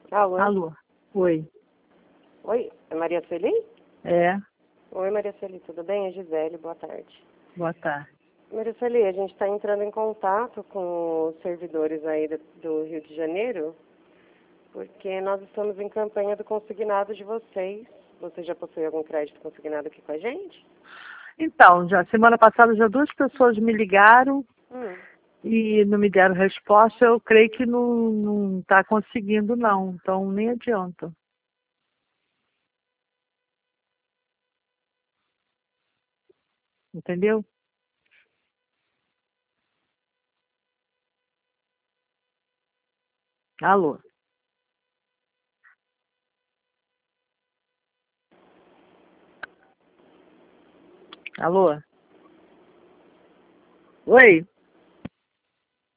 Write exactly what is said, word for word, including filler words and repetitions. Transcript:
Alô? Alô? Oi. Oi, é Maria Sueli? É, Oi, Maria Sueli, tudo bem? É Gisele, boa tarde. boa tarde. Maria Sueli, a gente está entrando em contato com os servidores aí do, do Rio de Janeiro, porque nós estamos em campanha do consignado de vocês. Você já possui algum crédito consignado aqui com a gente? Então, já semana passada já duas pessoas me ligaram Hum. e não me deram resposta. Eu creio que não não está conseguindo não, então nem adianta. Entendeu? Alô? Alô? Oi?